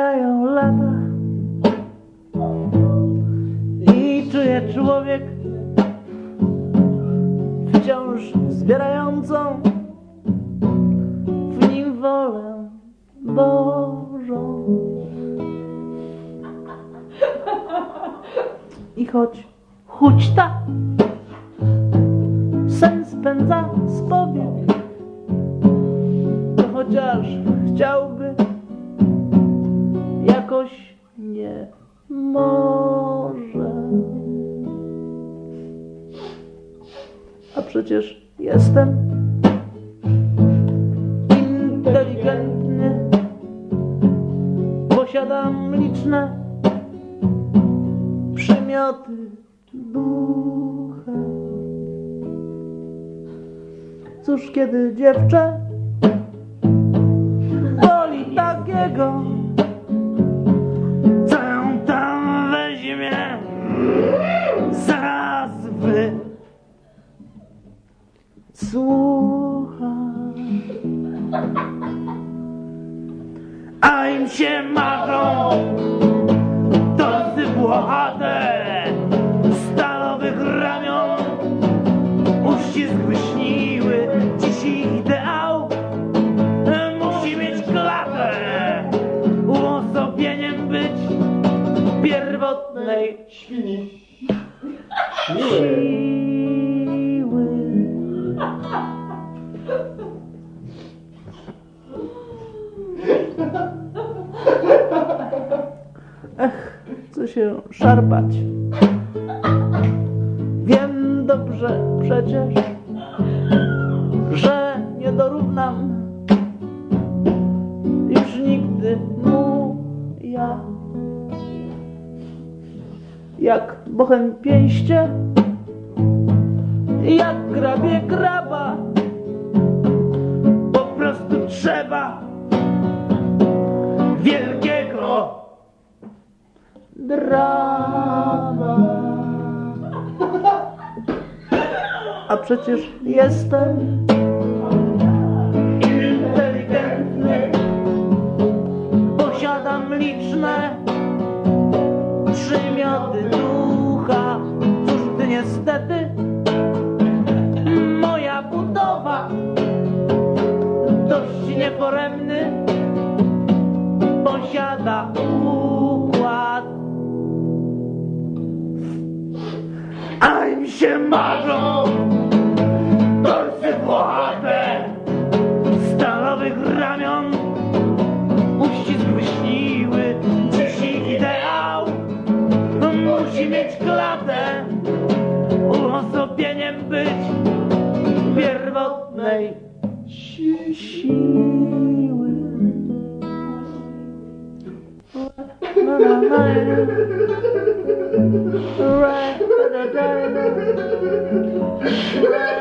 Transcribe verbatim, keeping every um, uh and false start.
Mijają lata i czuję człowiek wciąż zbierającą w nim wolę Bożą. I choć huśta sen spędza z powiek, to chociaż chciałby, jakoś nie może. A przecież jestem inteligentny, posiadam liczne przymioty ducha. Cóż, kiedy dziewczę boli takiego, co ją tam weźmie, zaraz wy słucha. A im się marzą torsy włochate, stalowych ramion, uścisk wyśniły. Dziś ideał musi mieć klatę, uosobieniem być pierwotnej Świni. siły. Ech, co się szarpać. Wiem dobrze przecież, że nie dorównam już nigdy mu ja. Jak bochem pięście, jak grabie graba, po prostu trzeba wielkiego drama. A przecież jestem inteligentny, posiadam liczne przymioty ducha. Cóż, gdy niestety moja budowa dość nieforemny posiada układ. A im się marzą torsy włochate, stalowych ramion, uścisk wyśniły. Dziś ich ideał musi mieć klatę, uosobieniem być pierwotnej siły. Na, na, na, right, da, da, da, da.